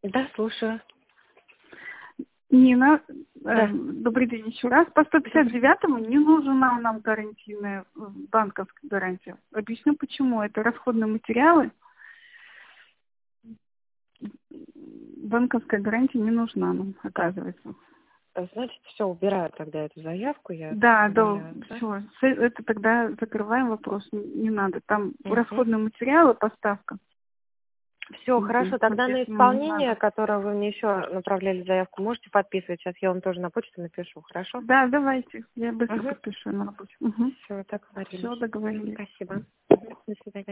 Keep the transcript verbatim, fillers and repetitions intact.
Да, слушаю. Нина, Да. э, добрый день еще раз. По сто пятьдесят девятому не нужна нам гарантийная э, банковская гарантия. Объясню почему. Это расходные материалы. Банковская гарантия не нужна нам, оказывается. Значит, все, убираю тогда эту заявку. Я Да, да, убираю, да? все. Это тогда закрываем вопрос. Не, не надо. Там Угу. расходные материалы, поставка. Все, Угу. хорошо. Тогда на Соответственно, не исполнение, надо. которое вы мне еще направляли заявку, можете подписывать. Сейчас я вам тоже на почту напишу, хорошо? Да, давайте. Я быстро Угу. подпишу на работе. Угу. Все, договорились. Все, договорились. Спасибо. Мгм. До свидания.